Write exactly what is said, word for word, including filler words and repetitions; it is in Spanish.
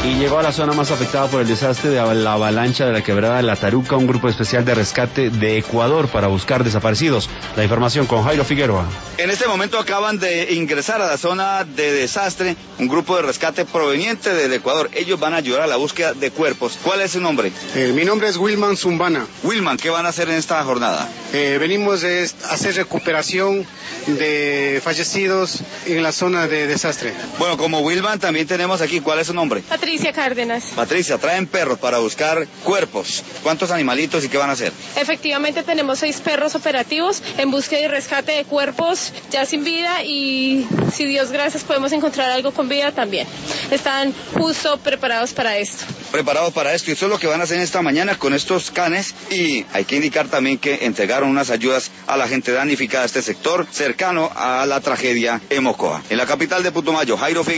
Y llegó a la zona más afectada por el desastre de la avalancha de la quebrada de La Taruca un grupo especial de rescate de Ecuador para buscar desaparecidos. La información con Jairo Figueroa. En este momento acaban de ingresar a la zona de desastre un grupo de rescate proveniente del Ecuador. Ellos van a ayudar a la búsqueda de cuerpos. ¿Cuál es su nombre? Eh, mi nombre es Wilman Zumbana. Wilman, ¿qué van a hacer en esta jornada? Eh, venimos a hacer recuperación de fallecidos en la zona de desastre. Bueno, como Wilman también tenemos aquí, ¿cuál es su nombre? Patricia Cárdenas. Patricia, traen perros para buscar cuerpos. ¿Cuántos animalitos y qué van a hacer? Efectivamente tenemos seis perros operativos en búsqueda y rescate de cuerpos ya sin vida y si Dios gracias podemos encontrar algo con vida también. Están justo preparados para esto. Preparados para esto y eso es lo que van a hacer esta mañana con estos canes y hay que indicar también que entregaron unas ayudas a la gente damnificada de este sector cercano a la tragedia en Mocoa. En la capital de Putumayo, Jairo Figueroa.